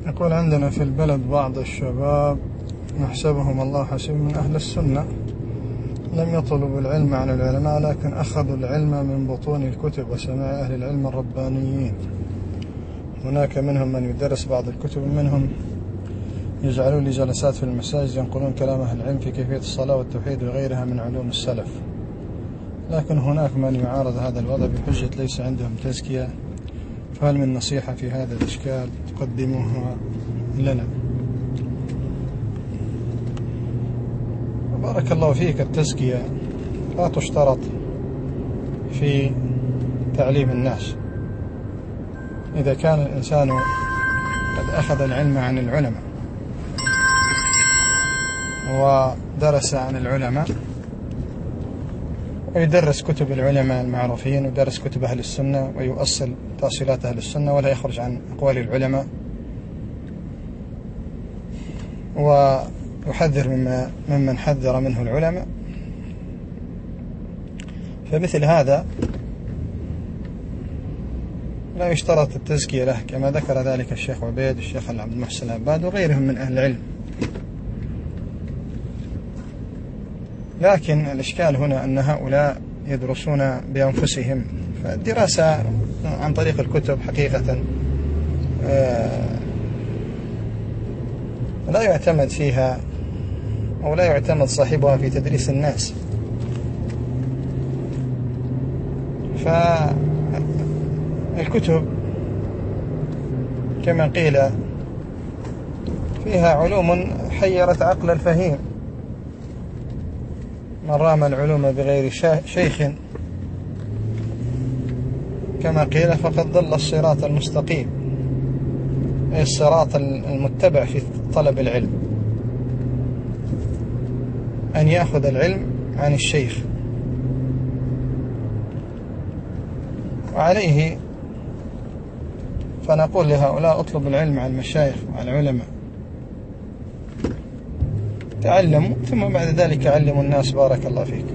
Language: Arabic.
يقول: عندنا في البلد بعض الشباب نحسبهم الله حسيب من أهل السنة، لم يطلبوا العلم عن العلماء لكن أخذوا العلم من بطون الكتب وسماع أهل العلم الربانيين. هناك منهم من يدرس بعض الكتب، ومنهم يجعلون لجلسات في المساجد ينقلون كلام أهل العلم في كيفية الصلاة والتوحيد وغيرها من علوم السلف. لكن هناك من يعارض هذا الوضع بحجة ليس عندهم تزكية. فهل من نصيحة في هذا الإشكال تقدموها لنا؟ بارك الله فيك. التزكية لا تشترط في تعليم الناس. إذا كان الإنسان قد أخذ العلم عن العلماء ودرس عن العلماء ويدرس كتب العلماء المعروفين ويدرس كتب أهل السنة ويؤصل تأصيلات أهل السنة ولا يخرج عن أقوال العلماء ويحذر ممن حذر منه العلماء، فمثل هذا لا يشترط التزكية له، كما ذكر ذلك الشيخ عبيد والشيخ عبد المحسن العباد وغيرهم من أهل العلم. لكن الإشكال هنا أن هؤلاء يدرسون بأنفسهم، فالدراسة عن طريق الكتب حقيقة لا يعتمد فيها أو لا يعتمد صاحبها في تدريس الناس. فالكتب كما قيل فيها علوم حيرت عقل الفهيم. من رام العلوم بغير شيخ كما قيل فقد ضل الصراط المستقيم، أي الصراط المتبع في طلب العلم، أن يأخذ العلم عن الشيخ. وعليه فنقول لهؤلاء: اطلبوا العلم عن المشايخ وعن العلماء، تعلموا ثم بعد ذلك علموا الناس. بارك الله فيك.